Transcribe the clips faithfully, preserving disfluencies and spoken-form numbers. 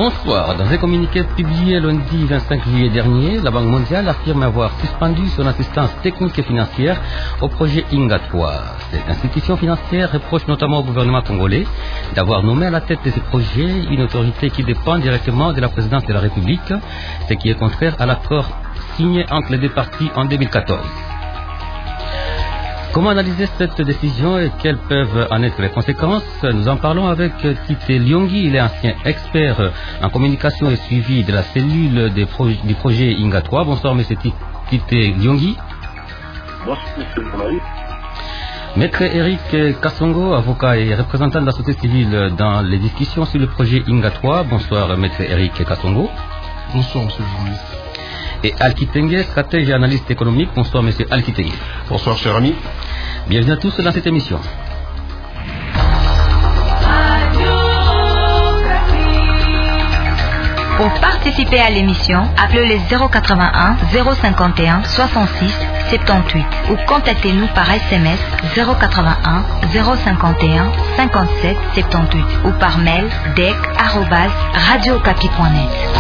Bonsoir. Dans un communiqué publié lundi vingt-cinq juillet dernier, la Banque mondiale affirme avoir suspendu son assistance technique et financière au projet Inga trois. Cette institution financière reproche notamment au gouvernement congolais d'avoir nommé à la tête de ce projet une autorité qui dépend directement de la présidence de la République, ce qui est contraire à l'accord signé entre les deux parties en deux mille quatorze. Comment analyser cette décision et quelles peuvent en être les conséquences? Nous en parlons avec Tite Lyongi, il est ancien expert en communication et suivi de la cellule des pro du projet Inga trois. Bonsoir Monsieur Tite Lyongi. Bonsoir Monsieur le journaliste. Maître Eric Kassongo, avocat et représentant de la société civile dans les discussions sur le projet Inga trois. Bonsoir Maître Eric Kassongo. Bonsoir Monsieur le journaliste. Et Alkitenge, stratège et analyste économique. Bonsoir Monsieur Alkitenge. Bonsoir cher ami. Bienvenue à tous dans cette émission. Pour participer à l'émission, appelez le zéro quatre-vingt-un zéro cinquante et un soixante-six soixante-dix-huit ou contactez-nous par S M S zéro quatre-vingt-un zéro cinquante et un cinquante-sept soixante-dix-huit ou par mail dec arobase radiocapi point net.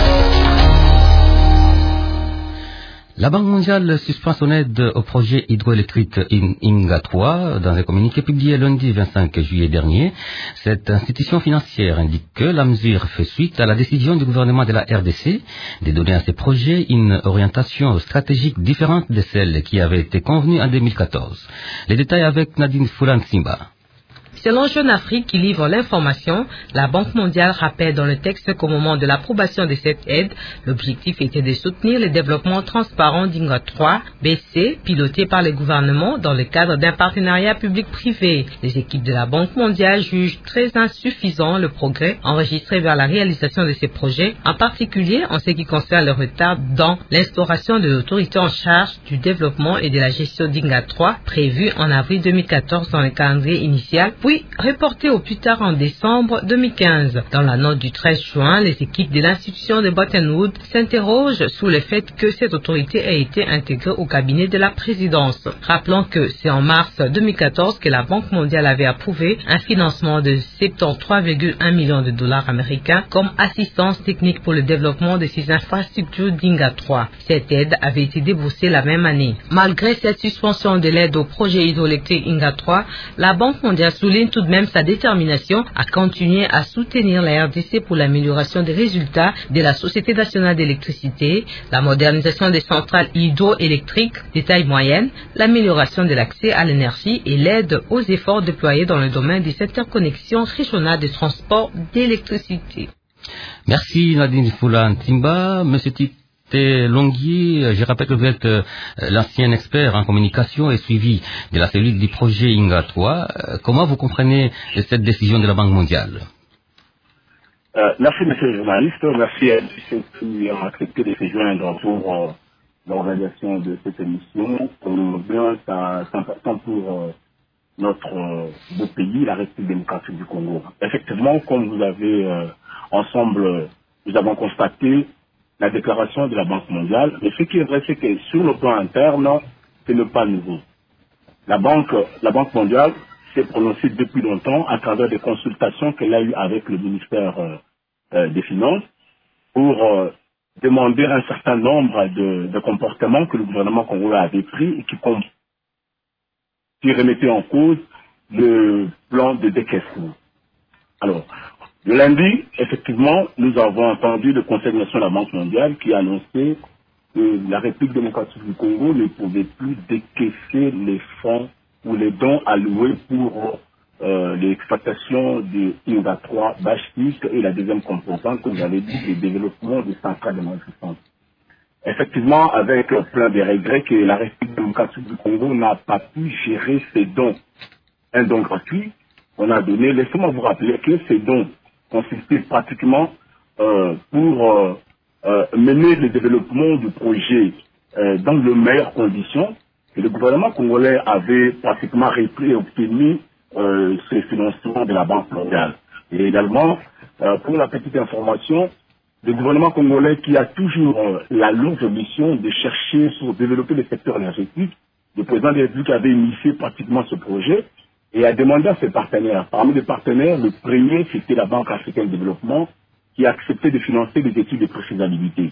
La Banque mondiale suspend son aide au projet hydroélectrique Inga trois. Dans un communiqué publié lundi vingt-cinq juillet dernier, cette institution financière indique que la mesure fait suite à la décision du gouvernement de la R D C de donner à ces projets une orientation stratégique différente de celle qui avait été convenue en deux mille quatorze. Les détails avec Nadine Foulan-Simba. Selon Jeune Afrique qui livre l'information, la Banque mondiale rappelle dans le texte qu'au moment de l'approbation de cette aide, l'objectif était de soutenir le développement transparent d'Inga trois, B C, piloté par le gouvernement dans le cadre d'un partenariat public-privé. Les équipes de la Banque mondiale jugent très insuffisant le progrès enregistré vers la réalisation de ces projets, en particulier en ce qui concerne le retard dans l'instauration de l'autorité en charge du développement et de la gestion d'Inga trois, prévue en avril deux mille quatorze dans le calendrier initial, puis reporté au plus tard en décembre deux mille quinze. Dans la note du treize juin, les équipes de l'institution de Bretton Woods s'interrogent sur le fait que cette autorité a été intégrée au cabinet de la présidence. Rappelons que c'est en mars deux mille quatorze que la Banque mondiale avait approuvé un financement de soixante-treize virgule un millions de dollars américains comme assistance technique pour le développement de ces infrastructures d'Inga trois. Cette aide avait été déboursée la même année. Malgré cette suspension de l'aide au projet hydroélectrique Inga trois, la Banque mondiale souligne tout de même sa détermination à continuer à soutenir la R D C pour l'amélioration des résultats de la Société nationale d'électricité, la modernisation des centrales hydroélectriques de taille moyenne, l'amélioration de l'accès à l'énergie et l'aide aux efforts déployés dans le domaine des interconnexions régionales de transport d'électricité. Merci Nadine Foulan-Simba. Monsieur Tite Lyongi, je rappelle que vous êtes euh, l'ancien expert en communication et suivi de la cellule du projet Inga trois. Euh, comment vous comprenez cette décision de la Banque mondiale? euh, Merci monsieur le journaliste, merci à ceux qui ont accepté de se joindre pour euh, l'organisation de cette émission. Euh, C'est important pour euh, notre euh, beau pays, la République démocratique du Congo. Effectivement, comme vous avez euh, ensemble, nous avons constaté la déclaration de la Banque mondiale. Mais ce qui est vrai, c'est que sur le plan interne, ce n'est pas nouveau. La Banque, la Banque mondiale s'est prononcée depuis longtemps à travers des consultations qu'elle a eues avec le ministère euh, euh, des Finances pour euh, demander un certain nombre de, de comportements que le gouvernement congolais avait pris et qui, qui remettaient en cause le plan de décaissement. Alors, le lundi, effectivement, nous avons entendu le Conseil national de la Banque mondiale qui a annoncé que la République démocratique du Congo ne pouvait plus décaisser les fonds ou les dons alloués pour euh, l'exploitation de Inga trois, Bachik et la deuxième composante, comme j'avais dit, le développement des centrales de manufacture. Effectivement, avec plein de regrets que la République démocratique du Congo n'a pas pu gérer ces dons. Un don gratuit, on a donné, laissez-moi vous rappeler que ces dons consistait pratiquement euh, pour euh, euh, mener le développement du projet euh, dans de meilleures conditions. Et le gouvernement congolais avait pratiquement repris et obtenu euh, ce financement de la Banque mondiale. Et également, euh, pour la petite information, le gouvernement congolais qui a toujours euh, la longue mission de chercher sur développer le secteur énergétique, le président de la République avait initié pratiquement ce projet et a demandé à ses partenaires. Parmi les partenaires, le premier, c'était la Banque africaine de développement, qui a accepté de financer des études de préfaisabilité.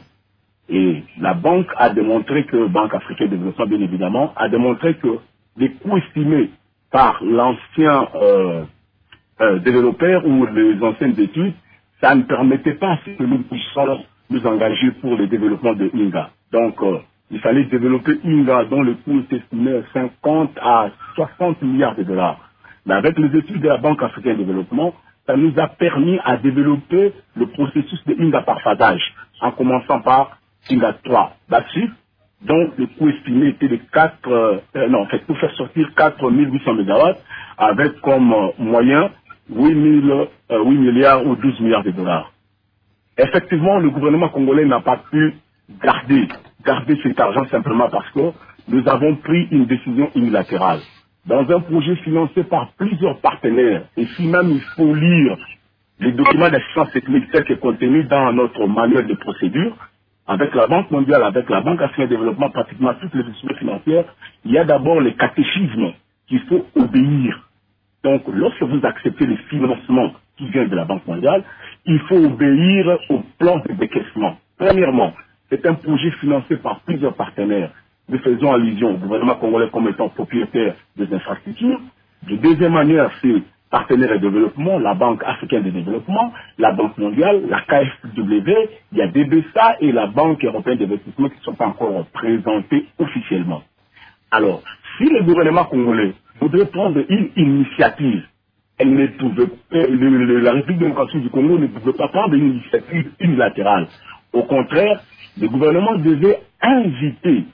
Et la banque a démontré que, Banque africaine de développement bien évidemment, a démontré que les coûts estimés par l'ancien euh, euh, développeur ou les anciennes études, ça ne permettait pas que nous puissions nous engager pour le développement de Inga. Donc, euh, il fallait développer Inga dont le coût est estimé à cinquante à soixante milliards de dollars. Mais avec les études de la Banque africaine de développement, ça nous a permis à développer le processus de Inga par phasage, en commençant par Inga trois bâtis, dont le coût estimé était de quatre, euh, non, en fait, pour faire sortir quatre mille huit cents mégawatts, avec comme euh, moyen huit milliards ou douze milliards de dollars. Effectivement, le gouvernement congolais n'a pas pu garder, garder cet argent simplement parce que nous avons pris une décision unilatérale. Dans un projet financé par plusieurs partenaires, et si même il faut lire les documents d'assistance technique tels que contenus dans notre manuel de procédure, avec la Banque mondiale, avec la Banque africaine de développement, pratiquement toutes les institutions financières, il y a d'abord les catéchismes qu'il faut obéir. Donc, lorsque vous acceptez les financements qui viennent de la Banque mondiale, il faut obéir au plan de décaissement. Premièrement, c'est un projet financé par plusieurs partenaires. Nous faisons allusion au gouvernement congolais comme étant propriétaire des infrastructures. De deuxième manière, c'est partenaires de développement, la Banque africaine de développement, la Banque mondiale, la K F W, il y a D B S A et la Banque européenne d'investissement qui ne sont pas encore présentés officiellement. Alors, si le gouvernement congolais voudrait prendre une initiative, elle ne pouvait, le, le, la République démocratique du Congo ne pouvait pas prendre une initiative unilatérale. Au contraire, le gouvernement devait inviter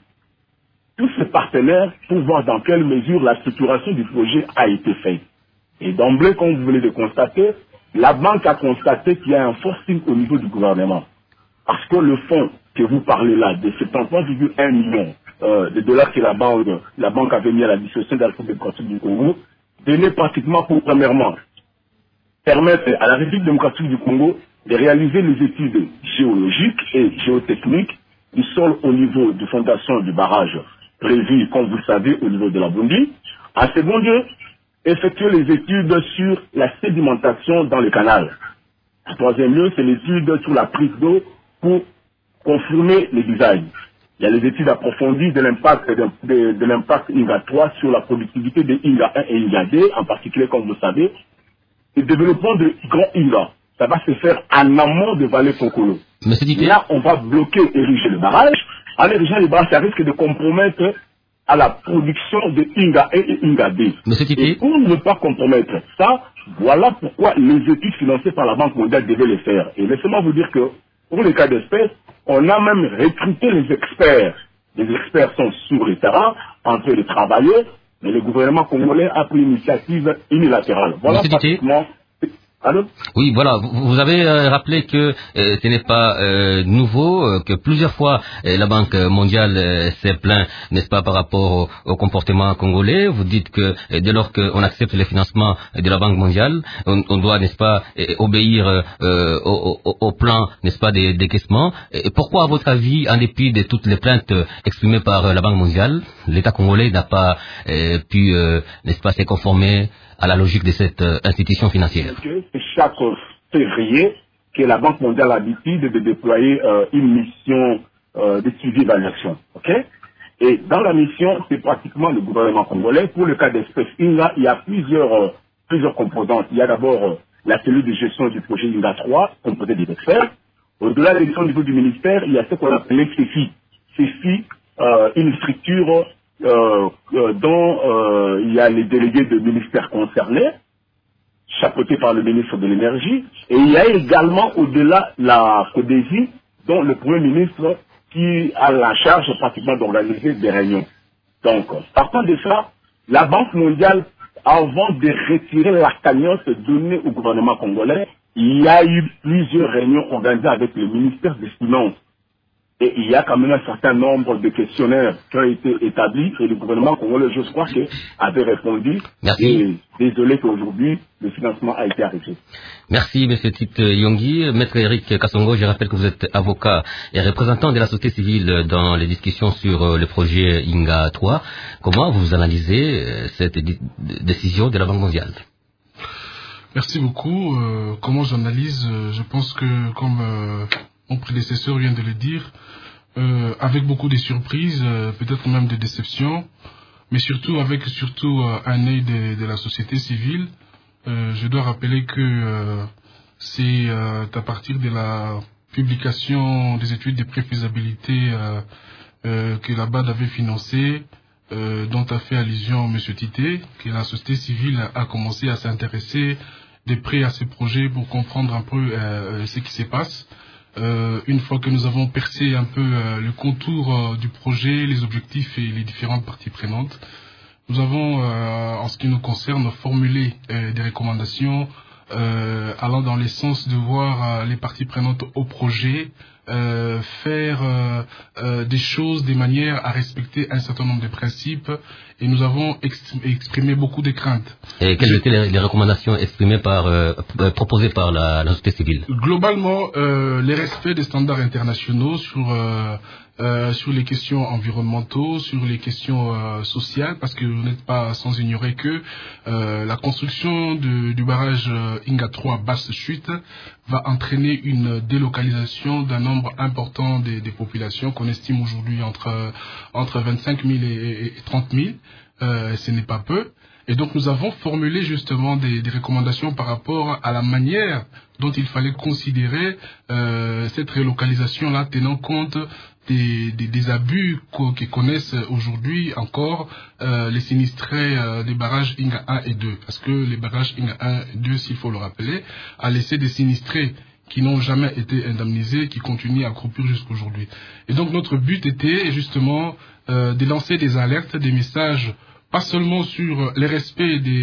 tous ces partenaires pour voir dans quelle mesure la structuration du projet a été faite. Et d'emblée, comme vous venez de constater, la banque a constaté qu'il y a un forcing au niveau du gouvernement. Parce que le fonds que vous parlez là, de soixante-treize virgule un millions euh, de dollars que la banque, la banque avait mis à la disposition de la République démocratique du Congo, donnait pratiquement pour, premièrement, permettre à la République démocratique du Congo de réaliser les études géologiques et géotechniques du sol au niveau de fondation du barrage prévu, comme vous le savez, au niveau de la Bundi. En second lieu, effectuer les études sur la sédimentation dans le canal. En troisième lieu, c'est l'étude sur la prise d'eau pour confirmer les designs. Il y a les études approfondies de l'impact de, de, de l'impact Inga trois sur la productivité de Inga un et Inga deux, en particulier, comme vous le savez. Le développement de Grand Inga, ça va se faire en amont de Vallée Kokolo. Là, on va bloquer, ériger le barrage. En érigeant le barrage, ça risque de compromettre à la production de Inga un et Inga deux. Et pour ne pas compromettre ça, voilà pourquoi les études financées par la Banque mondiale devaient les faire. Et laissez-moi vous dire que, pour les cas d'espèce, on a même recruté les experts. Les experts sont sur le terrain, en train de travailler, mais le gouvernement congolais a pris une initiative unilatérale. Voilà pratiquement... Allô? Oui, voilà. Vous, vous avez euh, rappelé que euh, ce n'est pas euh, nouveau, euh, que plusieurs fois euh, la Banque mondiale euh, s'est plaint, n'est-ce pas, par rapport au, au comportement congolais. Vous dites que euh, dès lors qu'on accepte le financement de la Banque mondiale, on, on doit, n'est-ce pas, euh, obéir euh, au, au, au plan, n'est-ce pas, des décaissements. Et pourquoi, à votre avis, en dépit de toutes les plaintes exprimées par euh, la Banque mondiale, l'État congolais n'a pas euh, pu, euh, n'est-ce pas, se conformer à la logique de cette euh, institution financière? C'est chaque février que la Banque mondiale a l'habitude de déployer euh, une mission euh, de suivi d'évaluation. Okay? Et dans la mission, c'est pratiquement le gouvernement congolais. Pour le cas d'espèce Inga, il y a plusieurs, euh, plusieurs composantes. Il y a d'abord euh, la cellule de gestion du projet Inga trois, composée des experts. Au-delà de l'élection au niveau du ministère, il y a ce qu'on appelle C F I. C F I, euh, une structure Euh, euh, dont euh, il y a les délégués de ministères concernés, chapeautés par le ministre de l'énergie, et il y a également au-delà la CODESI, dont le Premier ministre qui a la charge pratiquement d'organiser des réunions. Donc, partant de ça, la Banque mondiale, avant de retirer la cagnotte donnée au gouvernement congolais, il y a eu plusieurs réunions organisées avec le ministère des Finances. Et il y a quand même un certain nombre de questionnaires qui ont été établis et le gouvernement congolais, je crois, avait répondu. Merci. Et désolé qu'aujourd'hui, le financement a été arrêté. Merci, M. Tite Yongui. Maître Eric Kassongo, je rappelle que vous êtes avocat et représentant de la société civile dans les discussions sur le projet Inga trois. Comment vous analysez cette décision de la Banque mondiale? Merci beaucoup. Euh, comment j'analyse euh, Je pense que, comme euh, mon prédécesseur vient de le dire, euh, avec beaucoup de surprises, euh, peut-être même de déceptions, mais surtout avec surtout euh, un œil de, de la société civile. Euh, je dois rappeler que euh, c'est euh, à partir de la publication des études de préfaisabilité euh, euh, que la B A D avait financé, euh, dont a fait allusion M. Tité, que la société civile a commencé à s'intéresser de près à ces projets pour comprendre un peu euh, ce qui se passe. Euh, une fois que nous avons percé un peu euh, le contour euh, du projet, les objectifs et les différentes parties prenantes, nous avons, euh, en ce qui nous concerne, formulé euh, des recommandations euh, allant dans le sens de voir euh, les parties prenantes au projet euh, faire euh, euh, des choses de manière à respecter un certain nombre de principes, et nous avons ex exprimé beaucoup de craintes. Et quelles étaient les, les recommandations exprimées par, euh, proposées par la, la société civile? Globalement, euh, les respects des standards internationaux sur euh, Euh, sur les questions environnementaux, sur les questions euh, sociales, parce que vous n'êtes pas sans ignorer que euh, la construction de, du barrage euh, Inga trois basse chute va entraîner une délocalisation d'un nombre important des, des populations qu'on estime aujourd'hui entre entre vingt-cinq mille et, et trente mille. Euh, ce n'est pas peu. Et donc nous avons formulé justement des, des recommandations par rapport à la manière dont il fallait considérer euh, cette relocalisation-là, tenant compte des, des, des abus que connaissent aujourd'hui encore euh, les sinistrés euh, des barrages Inga un et deux. Parce que les barrages Inga un et deux, s'il faut le rappeler, a laissé des sinistrés qui n'ont jamais été indemnisés, qui continuent à croupir jusqu'aujourd'hui. Et donc notre but était justement euh, de lancer des alertes, des messages, pas seulement sur les respects des,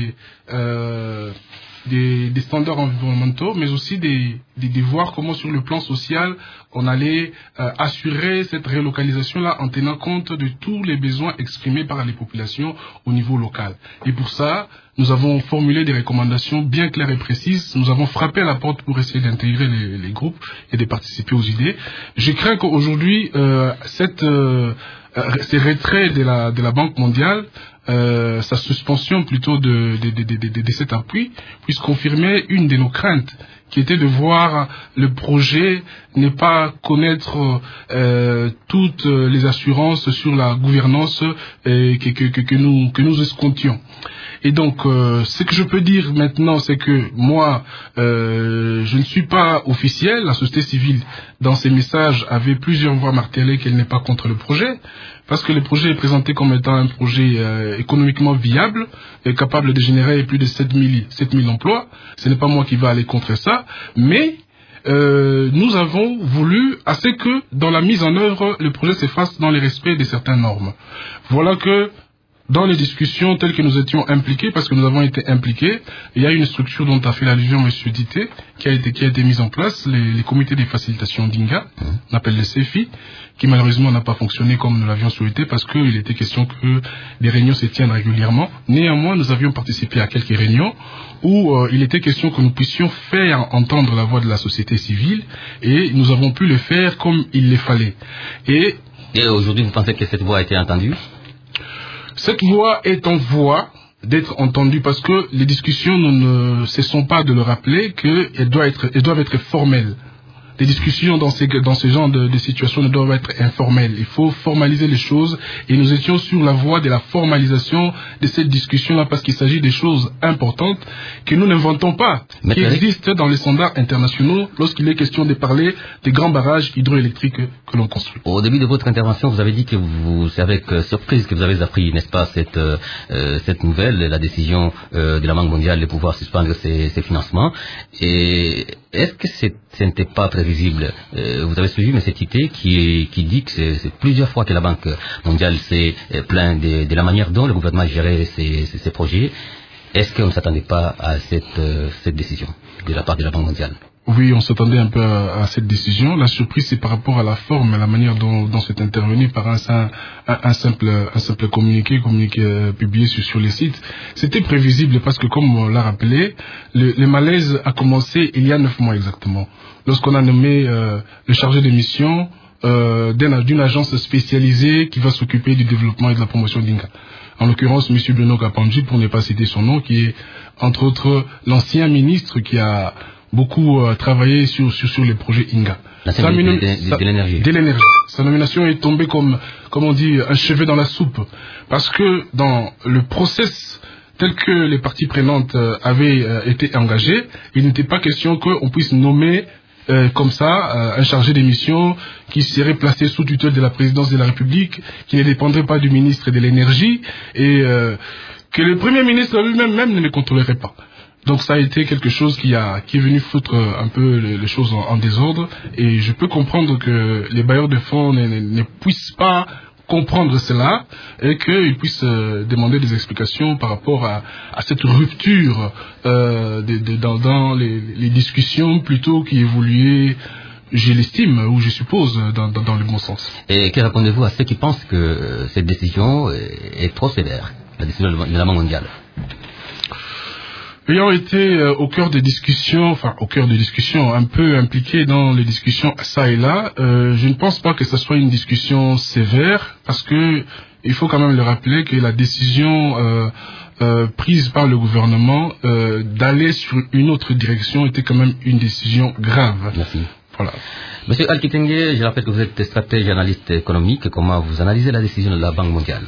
euh, des, des standards environnementaux, mais aussi des, des, de voir comment sur le plan social on allait euh, assurer cette relocalisation-là en tenant compte de tous les besoins exprimés par les populations au niveau local. Et pour ça, nous avons formulé des recommandations bien claires et précises. Nous avons frappé à la porte pour essayer d'intégrer les, les groupes et de participer aux idées. Je crains qu'aujourd'hui, euh, cette, euh, ces retraits de la, de la Banque mondiale, Euh, sa suspension plutôt de, de, de, de, de, de cet appui, puisse confirmer une de nos craintes, qui était de voir le projet ne pas connaître euh, toutes les assurances sur la gouvernance euh, que, que, que, que, nous, que nous escomptions. Et donc, euh, ce que je peux dire maintenant, c'est que moi, euh, je ne suis pas officiel. La société civile, dans ses messages, avait plusieurs fois martelé qu'elle n'est pas contre le projet, parce que le projet est présenté comme étant un projet euh, économiquement viable et capable de générer plus de sept mille emplois. Ce n'est pas moi qui va aller contre ça, mais euh, nous avons voulu assez que dans la mise en œuvre, le projet se fasse dans le respect de certaines normes. Voilà que dans les discussions telles que nous étions impliqués, parce que nous avons été impliqués, il y a une structure dont a fait allusion M. Dité, qui a été, qui a été mise en place, les, les comités de facilitation d'Inga, on appelle les C F I, qui malheureusement n'a pas fonctionné comme nous l'avions souhaité, parce qu'il était question que des réunions se tiennent régulièrement. Néanmoins, nous avions participé à quelques réunions où euh, il était question que nous puissions faire entendre la voix de la société civile, et nous avons pu le faire comme il le fallait. Et, et aujourd'hui, vous pensez que cette voix a été entendue? Cette voix est en voie d'être entendue, parce que les discussions, nous ne cessons pas de le rappeler, qu'elles doivent être, elles doivent être formelles. Les discussions dans ces, dans ce genre de, de situations ne doivent être informelles. Il faut formaliser les choses, et nous étions sur la voie de la formalisation de cette discussion-là, parce qu'il s'agit des choses importantes que nous n'inventons pas, Mais qui existent dans les standards internationaux lorsqu'il est question de parler des grands barrages hydroélectriques que l'on construit. Au début de votre intervention, vous avez dit que vous, c'est avec euh, surprise que vous avez appris, n'est-ce pas, cette, euh, cette nouvelle, la décision euh, de la Banque mondiale de pouvoir suspendre ses, ses financements. Et est-ce que c'est, ce n'était pas prévisible? euh, Vous avez suivi M. Tité qui, qui dit que c'est, c'est plusieurs fois que la Banque mondiale s'est plaint de, de la manière dont le gouvernement gérait ses, ses, ses projets. Est-ce qu'on ne s'attendait pas à cette, euh, cette décision de la part de la Banque mondiale? Oui, on s'attendait un peu à, à cette décision. La surprise, c'est par rapport à la forme, à la manière dont, dont c'est intervenu par un, un, un, simple, un simple communiqué, communiqué euh, publié sur, sur les sites. C'était prévisible parce que, comme on l'a rappelé, le, le malaise a commencé il y a neuf mois exactement, lorsqu'on a nommé euh, le chargé de mission euh, d'une agence spécialisée qui va s'occuper du développement et de la promotion d'Inga. en l'occurrence M. Bruno Kapanji, pour ne pas citer son nom, qui est entre autres l'ancien ministre qui a beaucoup euh, travaillé sur, sur, sur les projets Inga. Sa de, de, de, de l'énergie. De l'énergie. Sa nomination est tombée comme, comme on dit, un cheveu dans la soupe. Parce que dans le process tel que les parties prenantes euh, avaient euh, été engagées, il n'était pas question qu'on puisse nommer euh, comme ça euh, un chargé de mission qui serait placé sous tutelle de la présidence de la République, qui ne dépendrait pas du ministre de l'énergie, et euh, que le Premier ministre lui-même même ne le contrôlerait pas. Donc ça a été quelque chose qui a qui est venu foutre un peu les, les choses en, en désordre, et je peux comprendre que les bailleurs de fonds ne, ne, ne puissent pas comprendre cela et qu'ils puissent euh, demander des explications par rapport à, à cette rupture euh, de, de, dans, dans les, les discussions plutôt qui évoluaient, je l'estime, ou je suppose, dans, dans, dans le bon sens. Et que répondez-vous à ceux qui pensent que cette décision est trop sévère, la décision de la Banque mondiale? Ayant été euh, au cœur des discussions, enfin au cœur des discussions, un peu impliqué dans les discussions ça et là, euh, je ne pense pas que ce soit une discussion sévère, parce que il faut quand même le rappeler que la décision euh, euh, prise par le gouvernement euh, d'aller sur une autre direction était quand même une décision grave. Merci. Voilà. Monsieur Al-Kitenge, je rappelle que vous êtes stratège et analyste économique. Comment vous analysez la décision de la Banque mondiale?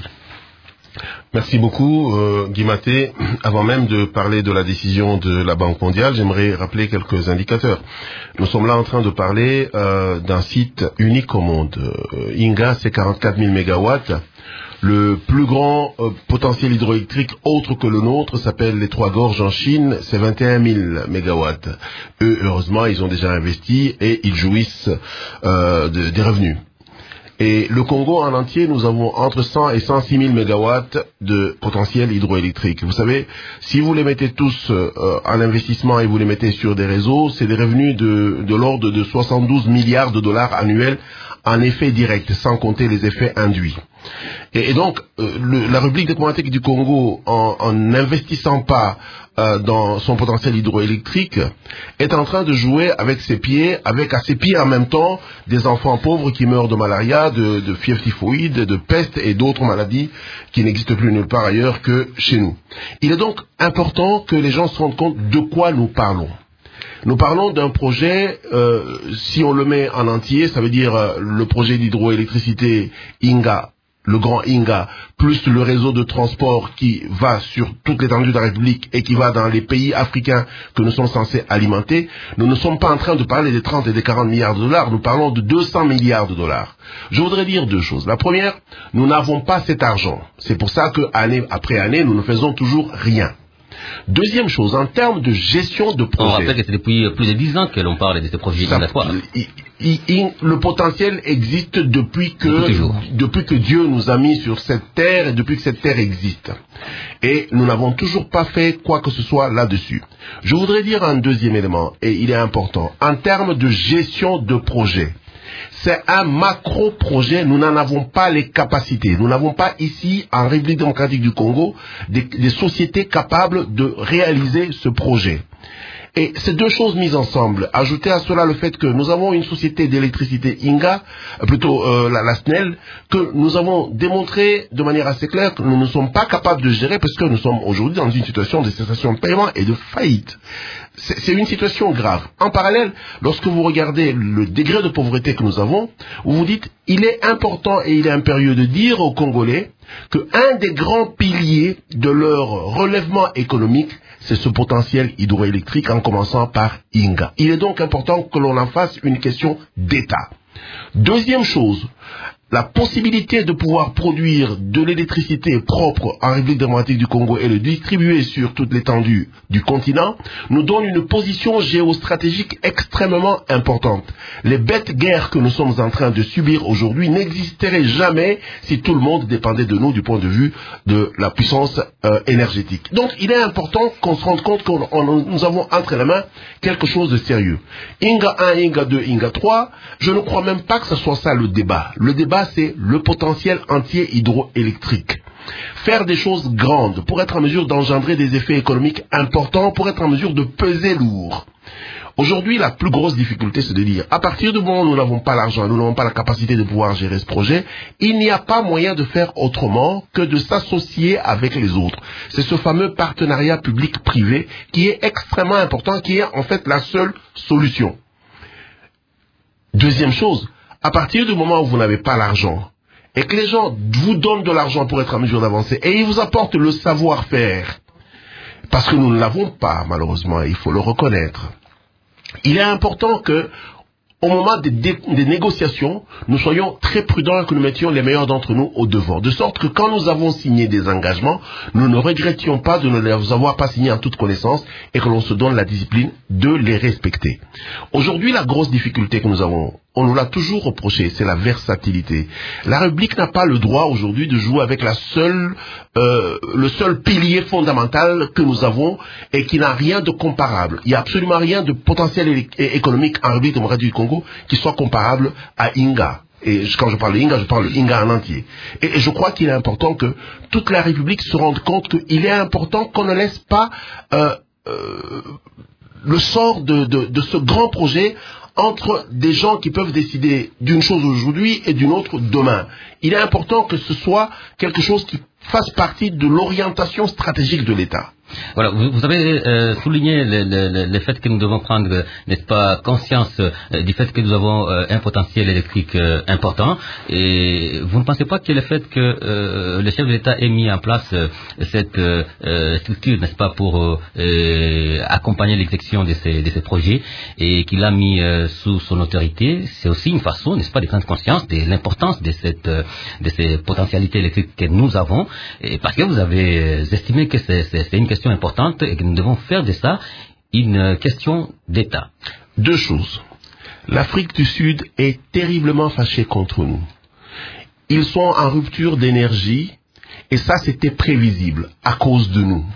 Merci beaucoup, euh, Guy Maté. Avant même de parler de la décision de la Banque mondiale, j'aimerais rappeler quelques indicateurs. Nous sommes là en train de parler euh, d'un site unique au monde. Euh, Inga, c'est quarante-quatre mille mégawatts. Le plus grand euh, potentiel hydroélectrique autre que le nôtre s'appelle les Trois Gorges en Chine, c'est vingt et un mille mégawatts. Eux, heureusement, ils ont déjà investi et ils jouissent euh, de, des revenus. Et le Congo en entier, nous avons entre cent et cent six mille mégawatts de potentiel hydroélectrique. Vous savez, si vous les mettez tous euh, en investissement et vous les mettez sur des réseaux, c'est des revenus de, de l'ordre de soixante-douze milliards de dollars annuels en effet direct, sans compter les effets induits. Et, et donc, euh, le, la République démocratique du Congo, en, en n'investissant pas euh, dans son potentiel hydroélectrique, est en train de jouer avec ses pieds, avec à ses pieds en même temps des enfants pauvres qui meurent de malaria, de, de fièvre typhoïde, de peste et d'autres maladies qui n'existent plus nulle part ailleurs que chez nous. Il est donc important que les gens se rendent compte de quoi nous parlons. Nous parlons d'un projet, euh, si on le met en entier, ça veut dire euh, le projet d'hydroélectricité Inga, le grand Inga, plus le réseau de transport qui va sur toute l'étendue de la République et qui va dans les pays africains que nous sommes censés alimenter. Nous ne sommes pas en train de parler des trente et des quarante milliards de dollars, nous parlons de deux cents milliards de dollars. Je voudrais dire deux choses. La première, nous n'avons pas cet argent. C'est pour ça que année après année, nous ne faisons toujours rien. Deuxième chose, en termes de gestion de projet... On rappelle que c'est depuis plus de dix ans que l'on parle de ces projets inondatoires. Le potentiel existe depuis que, depuis que Dieu nous a mis sur cette terre et depuis que cette terre existe. Et nous n'avons toujours pas fait quoi que ce soit là-dessus. Je voudrais dire un deuxième élément, et il est important. En termes de gestion de projet, c'est un macro-projet, nous n'en avons pas les capacités. Nous n'avons pas ici, en République démocratique du Congo, des, des sociétés capables de réaliser ce projet. Et ces deux choses mises ensemble, ajoutez à cela le fait que nous avons une société d'électricité Inga, plutôt euh, la, la S N E L, que nous avons démontré de manière assez claire que nous ne sommes pas capables de gérer parce que nous sommes aujourd'hui dans une situation de cessation de paiement et de faillite. C'est une situation grave. En parallèle, lorsque vous regardez le degré de pauvreté que nous avons, vous vous dites, il est important et il est impérieux de dire aux Congolais qu'un des grands piliers de leur relèvement économique, c'est ce potentiel hydroélectrique en commençant par Inga. Il est donc important que l'on en fasse une question d'État. Deuxième chose, la possibilité de pouvoir produire de l'électricité propre en République démocratique du Congo et le distribuer sur toute l'étendue du continent nous donne une position géostratégique extrêmement importante. Les bêtes guerres que nous sommes en train de subir aujourd'hui n'existeraient jamais si tout le monde dépendait de nous du point de vue de la puissance euh, énergétique. Donc il est important qu'on se rende compte que nous avons entre les mains quelque chose de sérieux. Inga un, Inga deux, Inga trois, je ne crois même pas que ce soit ça le débat. Le débat, c'est le potentiel entier hydroélectrique. Faire des choses grandes pour être en mesure d'engendrer des effets économiques importants, pour être en mesure de peser lourd. Aujourd'hui, la plus grosse difficulté, c'est de dire, à partir du moment où nous n'avons pas l'argent, nous n'avons pas la capacité de pouvoir gérer ce projet, il n'y a pas moyen de faire autrement que de s'associer avec les autres. C'est ce fameux partenariat public-privé qui est extrêmement important, qui est en fait la seule solution. Deuxième chose, à partir du moment où vous n'avez pas l'argent, et que les gens vous donnent de l'argent pour être en mesure d'avancer, et ils vous apportent le savoir-faire, parce que nous ne l'avons pas, malheureusement, il faut le reconnaître. Il est important que, au moment des, des, des négociations, nous soyons très prudents et que nous mettions les meilleurs d'entre nous au devant. De sorte que quand nous avons signé des engagements, nous ne regrettions pas de ne les avoir pas signés en toute connaissance et que l'on se donne la discipline de les respecter. Aujourd'hui, la grosse difficulté que nous avons, on nous l'a toujours reproché, c'est la versatilité. La République n'a pas le droit aujourd'hui de jouer avec la seule, euh, le seul pilier fondamental que nous avons et qui n'a rien de comparable. Il n'y a absolument rien de potentiel é économique en République démocratique du Congo qui soit comparable à Inga. Et quand je parle de Inga, je parle de Inga en entier. Et, et je crois qu'il est important que toute la République se rende compte qu'il est important qu'on ne laisse pas euh, euh, le sort de, de, de ce grand projet entre des gens qui peuvent décider d'une chose aujourd'hui et d'une autre demain. Il est important que ce soit quelque chose qui fasse partie de l'orientation stratégique de l'État. Voilà, vous, vous avez euh, souligné le, le, le fait que nous devons prendre, euh, n'est-ce pas, conscience euh, du fait que nous avons euh, un potentiel électrique euh, important. Et vous ne pensez pas que le fait que euh, le chef de l'État ait mis en place euh, cette euh, structure, n'est-ce pas, pour euh, accompagner l'exécution de ces, de ces projets et qu'il l'a mis euh, sous son autorité, c'est aussi une façon, n'est-ce pas, de prendre conscience de l'importance de cette, euh, de ces potentialités électriques que nous avons, et parce que vous avez estimé que c'est, c'est, c'est une question importante et que nous devons faire de ça une question d'État. Deux choses. L'Afrique du Sud est terriblement fâchée contre nous. Ils sont en rupture d'énergie et ça c'était prévisible à cause de nous.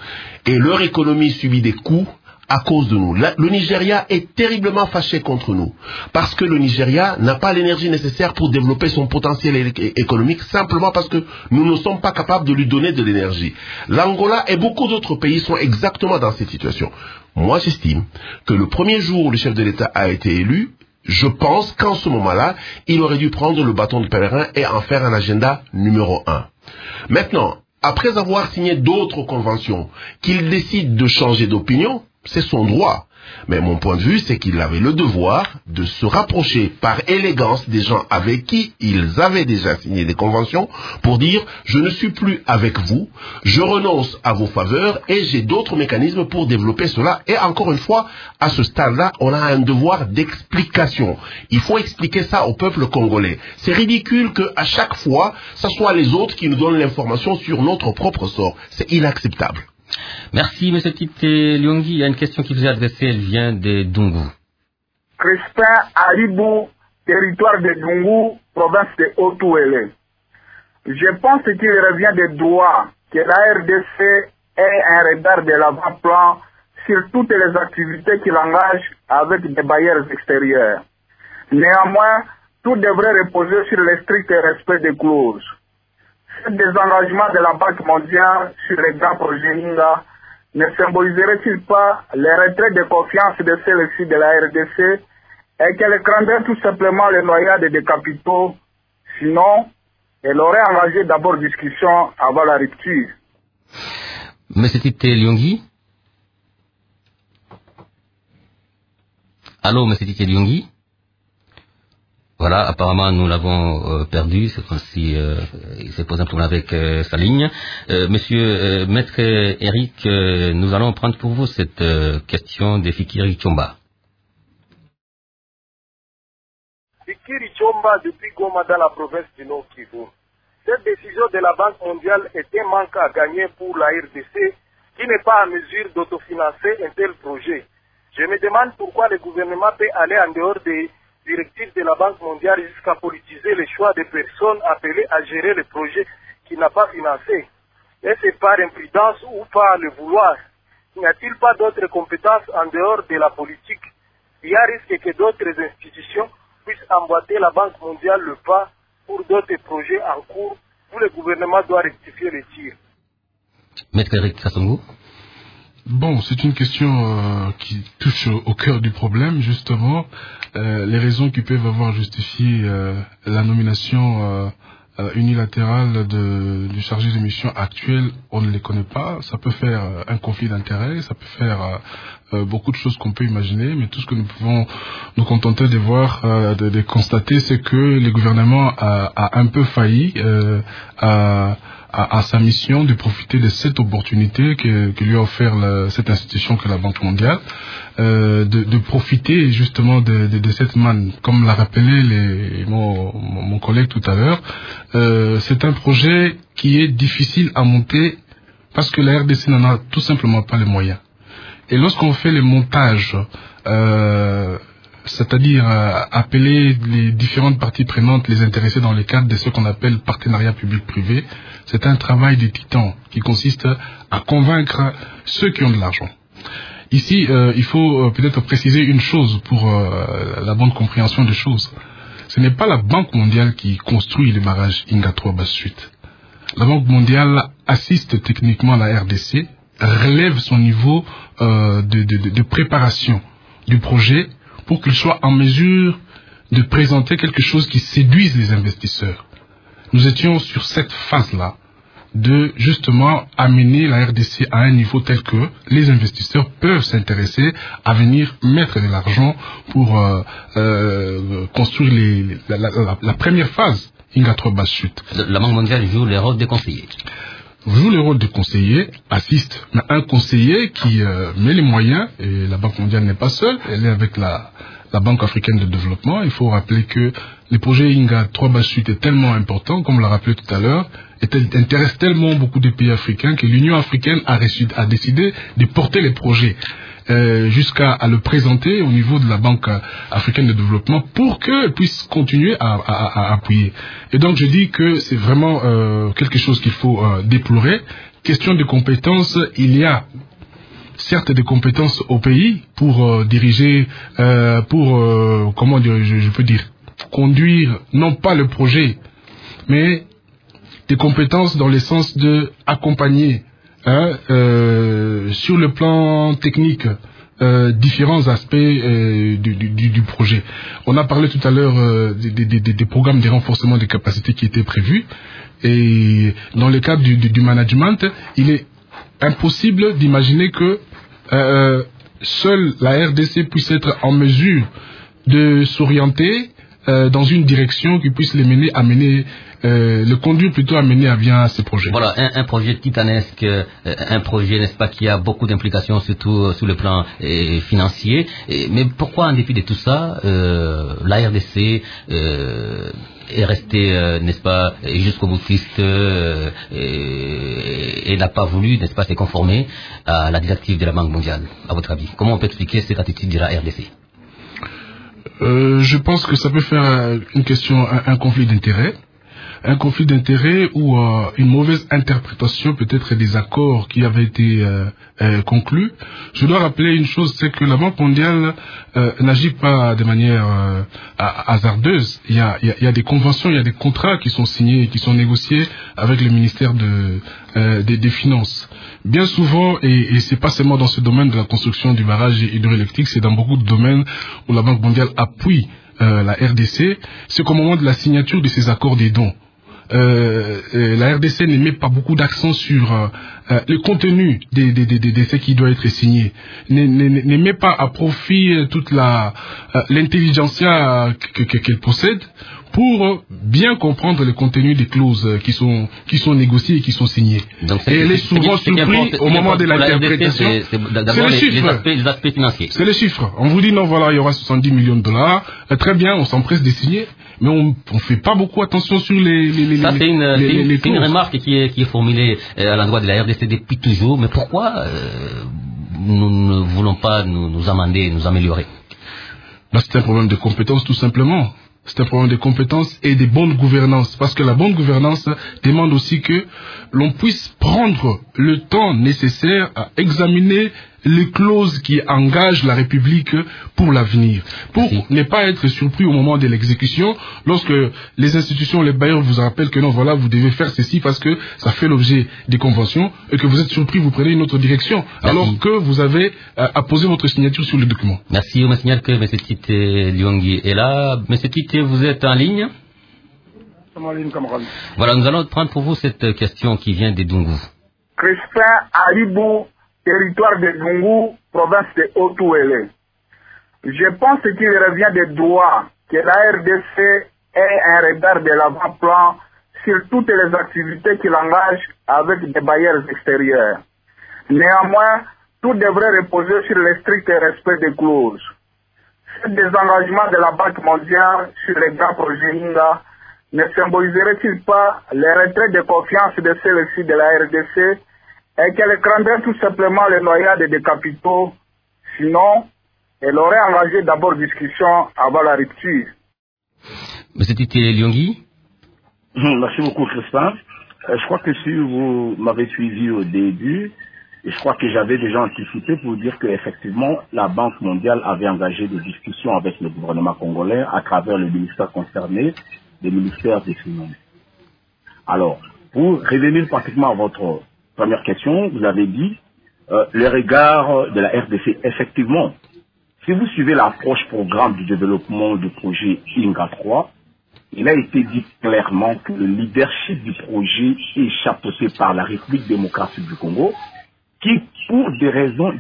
Et leur économie subit des coups à cause de nous. Le Nigeria est terriblement fâché contre nous parce que le Nigeria n'a pas l'énergie nécessaire pour développer son potentiel économique simplement parce que nous ne sommes pas capables de lui donner de l'énergie. L'Angola et beaucoup d'autres pays sont exactement dans cette situation. Moi, j'estime que le premier jour où le chef de l'État a été élu, je pense qu'en ce moment-là, il aurait dû prendre le bâton de pèlerin et en faire un agenda numéro un. Maintenant, après avoir signé d'autres conventions, qu'il décide de changer d'opinion, c'est son droit. Mais mon point de vue, c'est qu'il avait le devoir de se rapprocher par élégance des gens avec qui ils avaient déjà signé des conventions pour dire « je ne suis plus avec vous, je renonce à vos faveurs et j'ai d'autres mécanismes pour développer cela ». Et encore une fois, à ce stade-là, on a un devoir d'explication. Il faut expliquer ça au peuple congolais. C'est ridicule qu'à chaque fois, ce soit les autres qui nous donnent l'information sur notre propre sort. C'est inacceptable. Merci, M. Tite Lyongi. Il y a une question qui vous est adressée, elle vient de Dungu. Crispin Aribou, territoire de Dungu, province de Haut-Ouélé. Je pense qu'il revient de droit que la R D C ait un regard de l'avant-plan sur toutes les activités qu'il engage avec des bailleurs extérieurs. Néanmoins, tout devrait reposer sur le strict respect des clauses. Ce désengagement de la Banque mondiale sur les grands projets Inga ne symboliserait-il pas le retrait de confiance de celle-ci de la R D C et qu'elle craindrait tout simplement les noyades des capitaux? Sinon, elle aurait engagé d'abord discussion avant la rupture. Monsieur Tite Lyongi? Allô, Monsieur Tite Lyongi? Voilà, apparemment nous l'avons euh, perdu, c'est comme si euh, il s'est posé un problème avec euh, sa ligne. Euh, monsieur euh, Maître Eric, euh, nous allons prendre pour vous cette euh, question de Fikiri Tchomba. Fikiri Tchomba depuis Goma dans la province du Nord Kivu. Cette décision de la Banque mondiale est un manque à gagner pour la R D C qui n'est pas en mesure d'autofinancer un tel projet. Je me demande pourquoi le gouvernement peut aller en dehors des directive de la Banque mondiale jusqu'à politiser les choix des personnes appelées à gérer le projet qui n'a pas financé. Est-ce par imprudence ou par le vouloir? N'y a-t-il pas d'autres compétences en dehors de la politique? Il y a risque que d'autres institutions puissent emboîter la Banque mondiale le pas pour d'autres projets en cours où le gouvernement doit rectifier le tir. Maître Eric Kassongo. Bon, c'est une question euh, qui touche au, au cœur du problème, justement. Euh, les raisons qui peuvent avoir justifié euh, la nomination euh, euh, unilatérale de, du chargé de mission actuel, on ne les connaît pas. Ça peut faire euh, un conflit d'intérêts, ça peut faire euh, euh, beaucoup de choses qu'on peut imaginer, mais tout ce que nous pouvons nous contenter de voir, euh, de, de constater, c'est que le gouvernement a, a un peu failli euh, à À, à sa mission de profiter de cette opportunité que, que lui a offert la, cette institution que la Banque mondiale, euh, de, de profiter justement de, de, de cette manne. Comme l'a rappelé les, mon, mon collègue tout à l'heure, euh, c'est un projet qui est difficile à monter parce que la R D C n'en a tout simplement pas les moyens. Et lorsqu'on fait le montage, euh, c'est-à-dire euh, appeler les différentes parties prenantes, les intéressés dans le cadre de ce qu'on appelle partenariat public-privé, c'est un travail de titan qui consiste à convaincre ceux qui ont de l'argent. Ici, euh, il faut euh, peut-être préciser une chose pour euh, la bonne compréhension des choses. Ce n'est pas la Banque mondiale qui construit les barrages Inga trois Basse Sud. La Banque mondiale assiste techniquement la R D C, relève son niveau euh, de, de, de, de préparation du projet pour qu'il soit en mesure de présenter quelque chose qui séduise les investisseurs. Nous étions sur cette phase-là de justement amener la R D C à un niveau tel que les investisseurs peuvent s'intéresser à venir mettre de l'argent pour euh, euh, construire les, la, la, la, la première phase Inga trois Basse Sud. La Banque mondiale joue le rôle des conseillers. Joue le rôle de conseiller, assiste, mais un conseiller qui euh, met les moyens, et la Banque mondiale n'est pas seule, elle est avec la, la Banque africaine de développement. Il faut rappeler que le projet Inga trois Basse Sud est tellement important, comme l'a rappelé tout à l'heure, et intéresse tellement beaucoup de pays africains que l'Union africaine a, reçu, a décidé de porter les projets euh, jusqu'à à le présenter au niveau de la Banque africaine de développement pour qu'elle puisse continuer à, à, à appuyer. Et donc je dis que c'est vraiment euh, quelque chose qu'il faut euh, déplorer. Question de compétences, il y a certes des compétences au pays pour euh, diriger, euh, pour, euh, comment dire, je, je peux dire, conduire, non pas le projet, mais des compétences dans le sens de accompagner, hein, euh, sur le plan technique, euh, différents aspects euh, du, du, du projet. On a parlé tout à l'heure euh, des, des, des programmes de renforcement des capacités qui étaient prévus, et dans le cadre du, du, du management, il est impossible d'imaginer que euh, seule la R D C puisse être en mesure de s'orienter euh, dans une direction qui puisse les mener à mener euh, le conduire plutôt à mener à bien ces projets. Voilà, un, un projet titanesque, euh, un projet, n'est-ce pas, qui a beaucoup d'implications, surtout euh, sur le plan euh, financier. Et, mais pourquoi, en dépit de tout ça, euh, la R D C euh, est restée, euh, n'est-ce pas, jusqu'au boutiste euh, et, et n'a pas voulu, n'est-ce pas, se conformer à la directive de la Banque mondiale, à votre avis? Comment on peut expliquer cette attitude de la R D C? Euh, je pense que ça peut faire une question, un, un conflit d'intérêts. Un conflit d'intérêts ou euh, une mauvaise interprétation peut-être des accords qui avaient été euh, euh, conclus. Je dois rappeler une chose, c'est que la Banque mondiale euh, n'agit pas de manière euh, hasardeuse. Il y, a, il, y a, il y a des conventions, il y a des contrats qui sont signés, qui sont négociés avec le ministère de, euh, des, des Finances. Bien souvent, et, et c'est pas seulement dans ce domaine de la construction du barrage hydroélectrique, c'est dans beaucoup de domaines où la Banque mondiale appuie euh, la R D C, c'est qu'au moment de la signature de ces accords des dons, Euh, euh, la R D C ne met pas beaucoup d'accent sur euh, euh, le contenu de, de, de, de, de ce qui doit être signé, ne, ne, ne met pas à profit euh, toute la euh, l'intelligentsia que, que, qu'elle possède pour bien comprendre le contenu des clauses qui sont qui sont négociées et qui sont signées. Donc, et elle est souvent surprise au moment de l'interprétation. C'est les chiffres. Les aspects, les aspects financiers. C'est les chiffres. On vous dit non, voilà, il y aura soixante-dix millions de dollars. Euh, très bien, on s'empresse de signer. Mais on ne fait pas beaucoup attention sur les, les, les, Ça, c'est une, les, une, les une remarque qui est, qui est formulée euh, à l'endroit de la R D C depuis toujours. Mais pourquoi euh, nous ne voulons pas nous, nous amender, nous améliorer? Là, c'est un problème de compétence, tout simplement. C'est un problème de compétences et de bonne gouvernance. Parce que la bonne gouvernance demande aussi que l'on puisse prendre le temps nécessaire à examiner les clauses qui engagent la République pour l'avenir. Pour Merci. ne pas être surpris au moment de l'exécution, lorsque les institutions, les bailleurs vous rappellent que non, voilà, vous devez faire ceci parce que ça fait l'objet des conventions, et que vous êtes surpris, vous prenez une autre direction, Merci. alors que vous avez euh, apposé votre signature sur le document. Merci. On me signale que M. Tite Lyongi est là. M. Tite, vous êtes en ligne? Voilà, nous allons prendre pour vous cette question qui vient des Dungu. Crispin Alibou, territoire de Dungu, province de Haut-Ouélé. Je pense qu'il revient des droits que la R D C ait un regard de l'avant-plan sur toutes les activités qu'il engage avec des bailleurs extérieurs. Néanmoins, tout devrait reposer sur le strict respect des clauses. Ce désengagement de la Banque mondiale sur les grands projets Inga ne symboliserait-il pas le retrait de confiance de celle-ci de la R D C et qu'elle craindrait tout simplement les noyades des capitaux? Sinon, elle aurait engagé d'abord discussion avant la rupture. Monsieur Tite Lyongi. Merci beaucoup, Crispin. Euh, je crois que si vous m'avez suivi au début, je crois que j'avais déjà anticipé pour dire qu'effectivement, la Banque mondiale avait engagé des discussions avec le gouvernement congolais à travers le ministère concerné, des ministères des Finances. Alors, pour revenir pratiquement à votre première question, vous avez dit euh, le regard de la R D C. Effectivement, si vous suivez l'approche programme du développement du projet Inga trois, il a été dit clairement que le leadership du projet est chapeauté par la République démocratique du Congo, qui, pour des raisons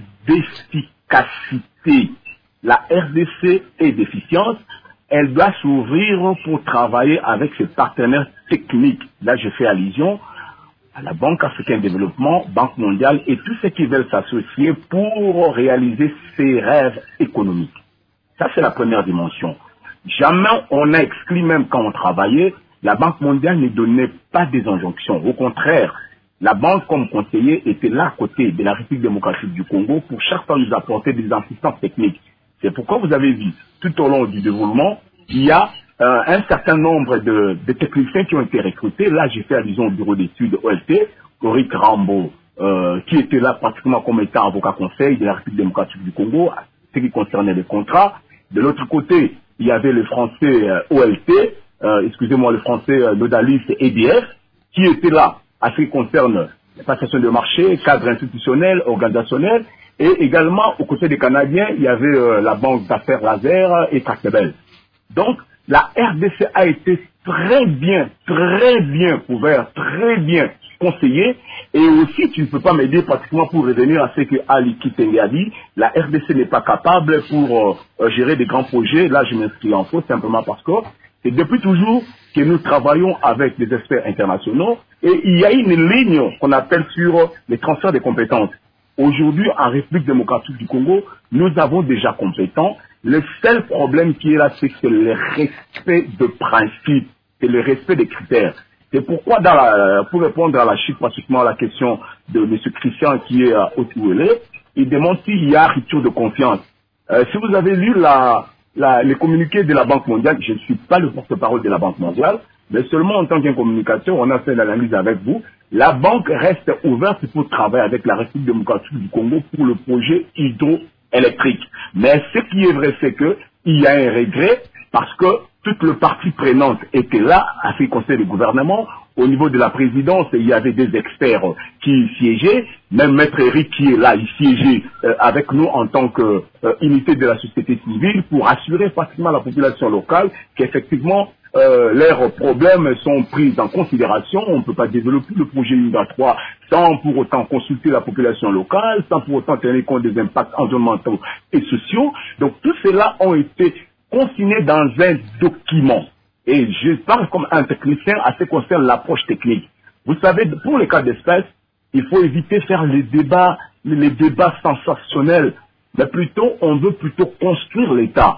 d'efficacité, la R D C est déficiente, elle doit s'ouvrir pour travailler avec ses partenaires techniques. Là, je fais allusion à la Banque africaine de développement, Banque mondiale et tous ceux qui veulent s'associer pour réaliser ses rêves économiques. Ça, c'est la première dimension. Jamais on a exclu, même quand on travaillait, la Banque mondiale ne donnait pas des injonctions. Au contraire, la banque, comme conseiller, était là à côté de la République démocratique du Congo pour chaque fois nous apporter des assistances techniques. C'est pourquoi vous avez vu, tout au long du développement, il y a euh, un certain nombre de, de techniciens qui ont été recrutés. Là, j'ai fait allusion au bureau d'études O L T, Oric Rambo, euh, qui était là pratiquement comme étant avocat conseil de la République démocratique du Congo, ce qui concernait les contrats. De l'autre côté, il y avait le français euh, O L T, euh, excusez-moi, le français euh, Nodalis et E D F, qui était là à ce qui concerne la passation de marché, cadre institutionnel, organisationnel, et également, aux côtés des Canadiens, il y avait euh, la banque d'affaires Laser et Tractebel. Donc, la R D C a été très bien, très bien couverte, très bien conseillée, et aussi, tu ne peux pas m'aider pratiquement pour revenir à ce que Ali Kitenge a dit, la R D C n'est pas capable pour euh, gérer des grands projets. Là, je m'inscris en faux simplement parce que c'est depuis toujours que nous travaillons avec des experts internationaux, et il y a une ligne qu'on appelle sur les transferts de compétences. Aujourd'hui, en République démocratique du Congo, nous avons déjà compétents. Le seul problème qui est là, c'est que le respect de principes et le respect des critères. C'est pourquoi, dans la, pour répondre à la chiffre, pratiquement à la question de M. Christian qui est à Haut-Ouélé, il demande s'il y a rupture de confiance. Euh, si vous avez lu la, la, les communiqués de la Banque mondiale, je ne suis pas le porte-parole de la Banque mondiale, mais seulement en tant qu'un communicateur, on a fait l'analyse avec vous. La banque reste ouverte pour travailler avec la République démocratique du Congo pour le projet hydroélectrique. Mais ce qui est vrai, c'est qu'il y a un regret parce que toutes les parties prenantes étaient là à ce qui concerne le gouvernement. Au niveau de la présidence, il y avait des experts qui siégeaient. Même Maître Eric qui est là, il siégeait euh, avec nous en tant qu'unité euh, de la société civile pour assurer pratiquement la population locale qu'effectivement Euh, leurs problèmes sont pris en considération. On ne peut pas développer le projet Inga trois sans pour autant consulter la population locale, sans pour autant tenir compte des impacts environnementaux et sociaux. Donc tout cela ont été consignés dans un document. Et je parle comme un technicien à ce qui concerne l'approche technique. Vous savez, pour les cas d'espèce, il faut éviter de faire les débats, les débats sensationnels. Mais plutôt, on veut plutôt construire l'État.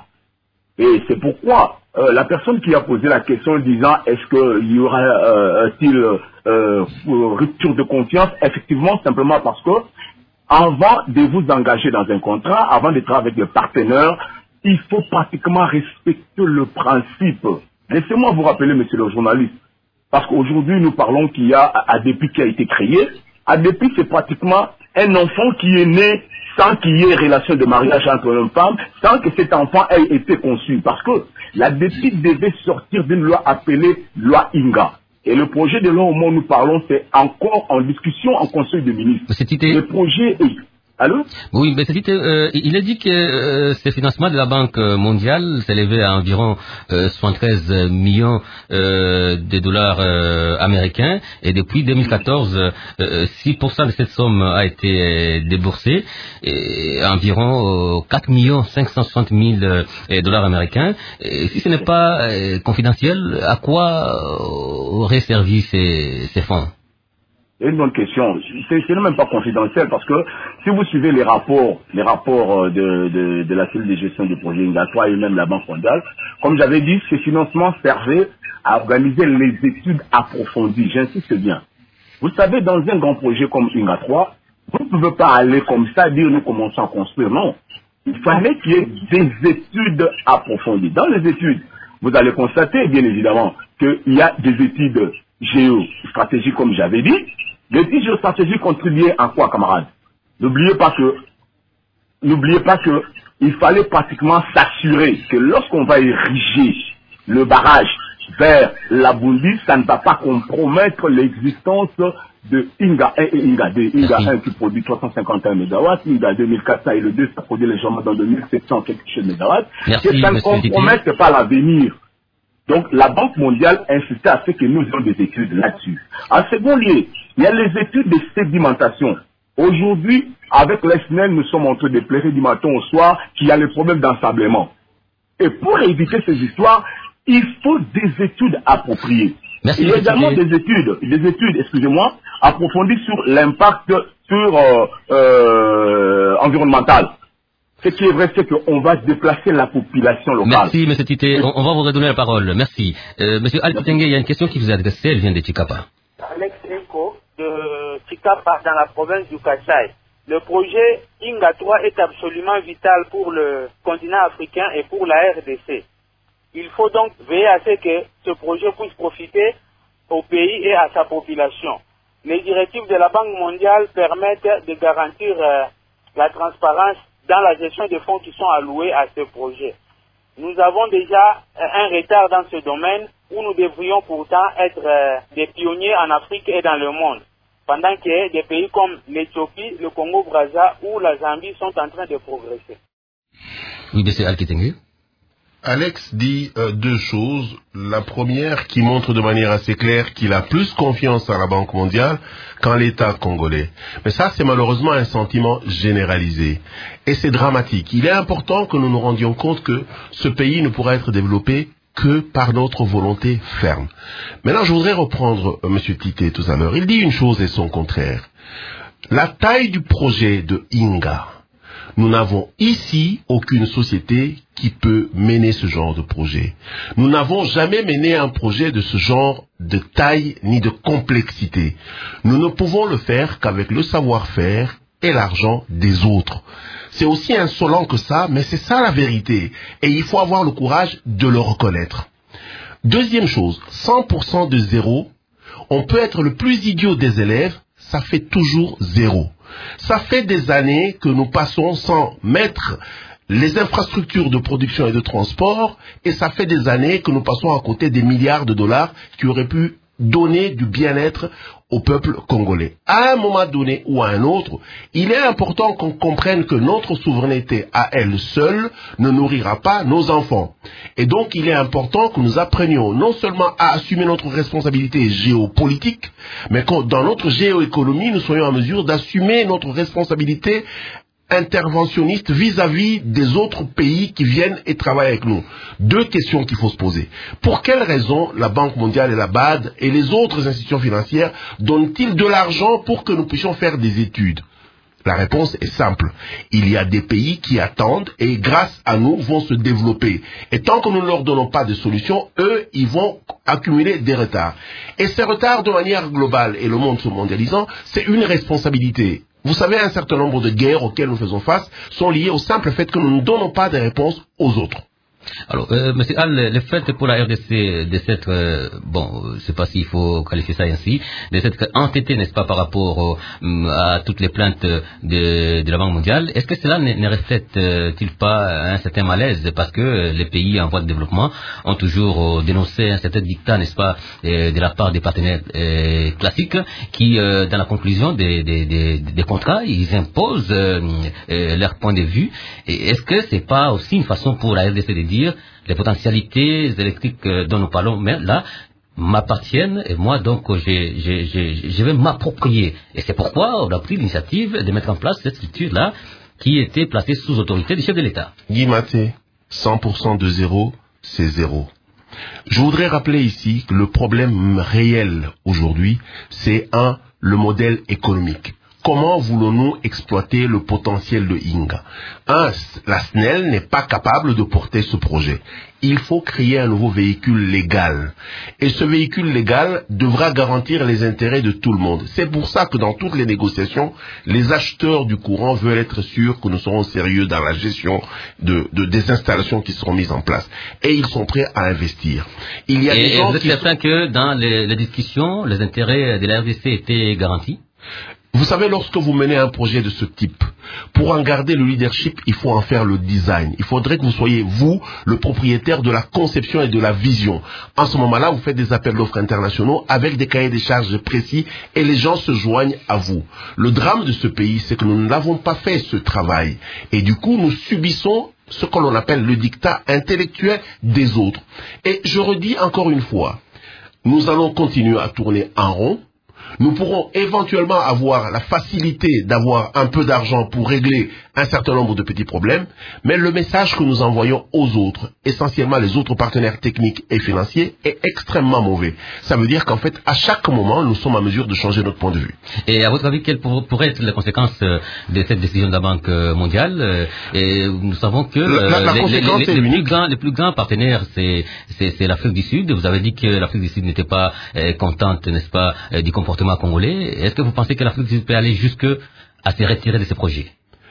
Et c'est pourquoi euh, la personne qui a posé la question disant est-ce qu'il y aura-t-il euh, euh, rupture de confiance, effectivement, simplement parce que avant de vous engager dans un contrat, avant de travailler avec le partenaire, il faut pratiquement respecter le principe. Laissez-moi vous rappeler, monsieur le journaliste, parce qu'aujourd'hui nous parlons qu'il y a A D P qui a été créé. A D P, c'est pratiquement un enfant qui est né sans qu'il y ait relation de mariage entre une femme, sans que cet enfant ait été conçu. Parce que la D P I D devait sortir d'une loi appelée loi Inga. Et le projet de loi au moment où nous parlons, c'est encore en discussion en Conseil des ministres. Le projet est... Allô? Oui, mais c'est, euh, il a dit que euh, ce financement de la Banque mondiale s'élevait à environ euh, soixante-treize millions euh, de dollars euh, américains, et depuis deux mille quatorze, euh, six pour cent de cette somme a été euh, déboursée, et environ euh, quatre millions cinq cent soixante mille euh, dollars américains. Et si ce n'est pas euh, confidentiel, à quoi euh, auraient servi ces, ces fonds? C'est une bonne question. C'est même pas confidentiel parce que si vous suivez les rapports, les rapports de, de, de la cellule de gestion du projet Inga trois et même la Banque mondiale, comme j'avais dit, ces financements servaient à organiser les études approfondies. J'insiste bien. Vous savez, dans un grand projet comme Inga trois, vous ne pouvez pas aller comme ça dire nous commençons à construire. Non. Il fallait qu'il y ait des études approfondies. Dans les études, vous allez constater, bien évidemment, qu'il y a des études géostratégiques, comme j'avais dit. Les études géostratégiques contribuaient à quoi, camarades? N'oubliez pas que, n'oubliez pas que, il fallait pratiquement s'assurer que lorsqu'on va ériger le barrage vers la Bundi, ça ne va pas compromettre l'existence de Inga un et Inga deux. Inga un qui produit trois cent cinquante et un mégawatts, Inga deux mille quatre cents et le deux, ça produit légèrement dans deux mille sept cents quelque chose de mégawatts. Merci, que ça ne compromette pas l'avenir. Donc, la Banque mondiale insistait à ce que nous ayons des études là-dessus. En second lieu, il y a les études de sédimentation. Aujourd'hui, avec l'S N E L, nous sommes en train de pleurer du matin au soir qu'il y a les problèmes d'ensablement. Et pour éviter ces histoires, il faut des études appropriées. Merci, il y a également des études, des études, excusez-moi, approfondies sur l'impact sur euh, euh, environnemental. Ce qui est vrai, c'est qu'on va déplacer la population locale. Merci, M. Tité. On, on va vous redonner la parole. Merci. Euh, M. Alpitenge, il y a une question qui vous est adressée. Elle vient de Chikapa. Alex Eko de Chikapa, dans la province du Kasaï. Le projet Inga trois est absolument vital pour le continent africain et pour la R D C. Il faut donc veiller à ce que ce projet puisse profiter au pays et à sa population. Les directives de la Banque mondiale permettent de garantir euh, la transparence dans la gestion des fonds qui sont alloués à ce projet. Nous avons déjà un retard dans ce domaine où nous devrions pourtant être euh, des pionniers en Afrique et dans le monde, pendant que des pays comme l'Éthiopie, le Congo-Brazza ou la Zambie sont en train de progresser. Oui, M. Alpitenge. Alex dit euh, deux choses. La première qui montre de manière assez claire qu'il a plus confiance à la Banque mondiale qu'en l'État congolais. Mais ça, c'est malheureusement un sentiment généralisé. Et c'est dramatique. Il est important que nous nous rendions compte que ce pays ne pourra être développé que par notre volonté ferme. Maintenant, je voudrais reprendre euh, M. Tité tout à l'heure. Il dit une chose et son contraire. La taille du projet de Inga. Nous n'avons ici aucune société qui peut mener ce genre de projet. Nous n'avons jamais mené un projet de ce genre de taille ni de complexité. Nous ne pouvons le faire qu'avec le savoir-faire et l'argent des autres. C'est aussi insolent que ça, mais c'est ça la vérité. Et il faut avoir le courage de le reconnaître. Deuxième chose, cent pour cent de zéro, on peut être le plus idiot des élèves, ça fait toujours zéro. Ça fait des années que nous passons sans mettre les infrastructures de production et de transport, et ça fait des années que nous passons à côté des milliards de dollars qui auraient pu donner du bien-être au peuple congolais. À un moment donné ou à un autre, il est important qu'on comprenne que notre souveraineté à elle seule ne nourrira pas nos enfants. Et donc, il est important que nous apprenions non seulement à assumer notre responsabilité géopolitique, mais que dans notre géoéconomie, nous soyons en mesure d'assumer notre responsabilité interventionniste vis-à-vis des autres pays qui viennent et travaillent avec nous. Deux questions qu'il faut se poser. Pour quelles raisons la Banque mondiale et la B A D et les autres institutions financières donnent-ils de l'argent pour que nous puissions faire des études? La réponse est simple. Il y a des pays qui attendent et grâce à nous vont se développer. Et tant que nous ne leur donnons pas de solution, eux, ils vont accumuler des retards. Et ces retards de manière globale, et le monde se mondialisant, c'est une responsabilité. Vous savez, un certain nombre de guerres auxquelles nous faisons face sont liées au simple fait que nous ne donnons pas de réponse aux autres. Alors, euh, M. Hall, le fait pour la R D C de s'être, euh, bon, je ne sais pas s'il faut qualifier ça ainsi, de s'être entêté, n'est-ce pas, par rapport au, à toutes les plaintes de, de la Banque mondiale, est-ce que cela ne, ne reflète-t-il pas un certain malaise, parce que les pays en voie de développement ont toujours dénoncé un certain dictat, n'est-ce pas, de la part des partenaires euh, classiques, qui, euh, dans la conclusion des, des, des, des contrats, ils imposent euh, euh, leur point de vue. Et est-ce que c'est pas aussi une façon pour la R D C de dire les potentialités électriques dont nous parlons mais là m'appartiennent et moi donc j'ai, j'ai, j'ai, je vais m'approprier. Et c'est pourquoi on a pris l'initiative de mettre en place cette structure-là qui était placée sous autorité du chef de l'État. Guy Maté, cent pour cent de zéro, c'est zéro. Je voudrais rappeler ici que le problème réel aujourd'hui, c'est un, le modèle économique. Comment voulons-nous exploiter le potentiel de Inga? Un, la S N E L n'est pas capable de porter ce projet. Il faut créer un nouveau véhicule légal. Et ce véhicule légal devra garantir les intérêts de tout le monde. C'est pour ça que dans toutes les négociations, les acheteurs du courant veulent être sûrs que nous serons sérieux dans la gestion de, de, des installations qui seront mises en place. Et ils sont prêts à investir. Il y a et, des gens vous êtes qui certain sont... que dans les, les discussions, les intérêts de la R D C étaient garantis? Vous savez, lorsque vous menez un projet de ce type, pour en garder le leadership, il faut en faire le design. Il faudrait que vous soyez, vous, le propriétaire de la conception et de la vision. En ce moment-là, vous faites des appels d'offres internationaux avec des cahiers des charges précis et les gens se joignent à vous. Le drame de ce pays, c'est que nous n'avons pas fait ce travail. Et du coup, nous subissons ce que l'on appelle le dictat intellectuel des autres. Et je redis encore une fois, nous allons continuer à tourner en rond. Nous pourrons éventuellement avoir la facilité d'avoir un peu d'argent pour régler un certain nombre de petits problèmes, mais le message que nous envoyons aux autres, essentiellement les autres partenaires techniques et financiers, est extrêmement mauvais. Ça veut dire qu'en fait, à chaque moment, nous sommes en mesure de changer notre point de vue. Et à votre avis, quelles pourraient être les conséquences de cette décision de la Banque mondiale? Et nous savons que la, la les, conséquence les, les, est les, unique. plus grands, les plus grands partenaires, c'est, c'est, c'est l'Afrique du Sud. Vous avez dit que l'Afrique du Sud n'était pas euh, contente, n'est-ce pas, euh, du comportement congolais. Est-ce que vous pensez que l'Afrique du Sud peut aller jusque à se retirer de ces projets?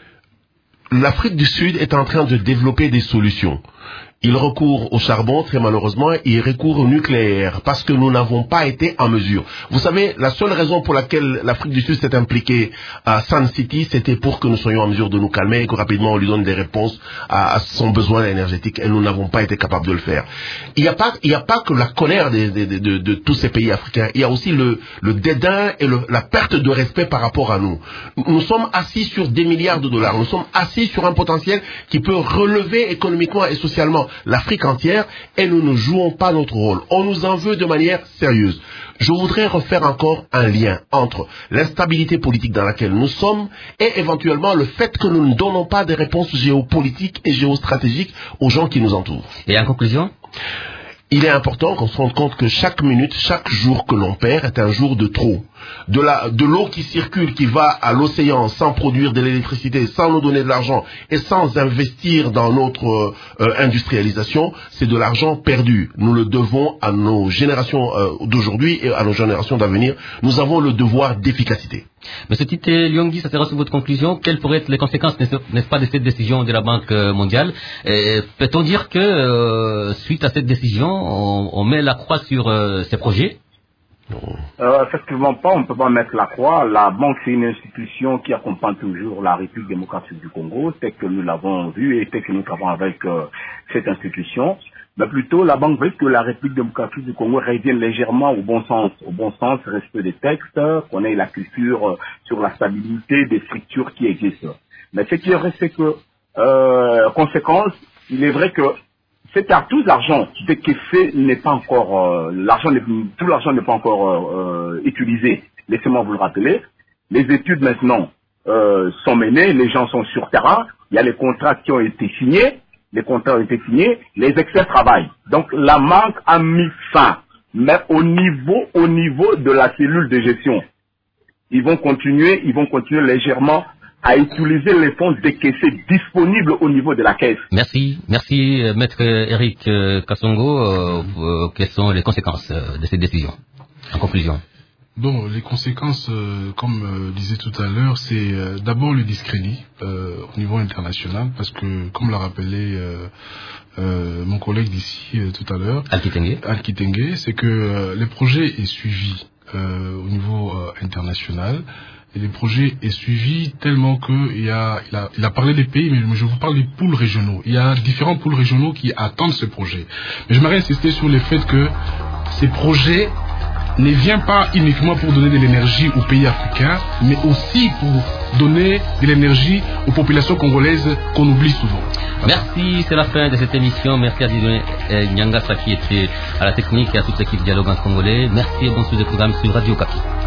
L'Afrique du Sud est en train de développer des solutions. Il recourt au charbon, très malheureusement, et il recourt au nucléaire, parce que nous n'avons pas été en mesure. Vous savez, la seule raison pour laquelle l'Afrique du Sud s'est impliquée à Sun City, c'était pour que nous soyons en mesure de nous calmer et que rapidement on lui donne des réponses à, à son besoin énergétique, et nous n'avons pas été capables de le faire. Il n'y a pas, il n'y a pas que la colère de, de, de, de, de tous ces pays africains, il y a aussi le, le dédain et le, la perte de respect par rapport à nous. Nous sommes assis sur des milliards de dollars, nous sommes assis sur un potentiel qui peut relever économiquement et socialement l'Afrique entière, et nous ne jouons pas notre rôle. On nous en veut de manière sérieuse. Je voudrais refaire encore un lien entre l'instabilité politique dans laquelle nous sommes et éventuellement le fait que nous ne donnons pas des réponses géopolitiques et géostratégiques aux gens qui nous entourent. Et en conclusion ? Il est important qu'on se rende compte que chaque minute, chaque jour que l'on perd est un jour de trop. De la, de l'eau qui circule, qui va à l'océan sans produire de l'électricité, sans nous donner de l'argent et sans investir dans notre euh, industrialisation, c'est de l'argent perdu. Nous le devons à nos générations euh, d'aujourd'hui et à nos générations d'avenir. Nous avons le devoir d'efficacité. Monsieur Tite Lyongui, ça sera sur votre conclusion. Quelles pourraient être les conséquences, n'est-ce pas, de cette décision de la Banque mondiale? Et peut-on dire que, euh, suite à cette décision, on, on met la croix sur euh, ces projets? Euh, effectivement pas, on ne peut pas mettre la croix. La banque, c'est une institution qui accompagne toujours la République démocratique du Congo, tel que nous l'avons vu et tel que nous travaillons avec euh, cette institution. Mais plutôt, la banque veut que la République démocratique du Congo revienne légèrement au bon sens, au bon sens, respect des textes, qu'on ait la culture euh, sur la stabilité des structures qui existent. Mais ce qui est vrai, c'est que, euh, conséquence, il est vrai que c'est à tout l'argent qui est fait n'est pas encore, euh, l'argent n'est, tout l'argent n'est pas encore euh, utilisé. Laissez-moi vous le rappeler. Les études maintenant euh, sont menées, les gens sont sur terrain, il y a les contrats qui ont été signés, les contrats ont été signés, les experts travaillent. Donc la banque a mis fin, mais au niveau, au niveau de la cellule de gestion, ils vont continuer, ils vont continuer légèrement à utiliser les fonds décaissés disponibles au niveau de la caisse. Merci, merci euh, Maître Eric euh, Kassongo. Euh, euh, quelles sont les conséquences euh, de cette décision? En conclusion. Bon, les conséquences, euh, comme euh, disait tout à l'heure, c'est euh, d'abord le discrédit euh, au niveau international, parce que, comme l'a rappelé euh, euh, mon collègue d'ici euh, tout à l'heure, Al-Kitenge, Al-Kitenge, c'est que euh, le projet est suivi euh, au niveau euh, international. Et le projet est suivi tellement que il y a, il a, il a parlé des pays, mais je vous parle des pôles régionaux. Il y a différents pôles régionaux qui attendent ce projet. Mais j'aimerais insister sur le fait que ces projets ne viennent pas uniquement pour donner de l'énergie aux pays africains, mais aussi pour donner de l'énergie aux populations congolaises qu'on oublie souvent. Merci, c'est la fin de cette émission. Merci à Dieudonné Nyangasa qui était à la technique et à toute l'équipe Dialogue en Congolais. Merci et bon suite de programme sur Radio Okapi.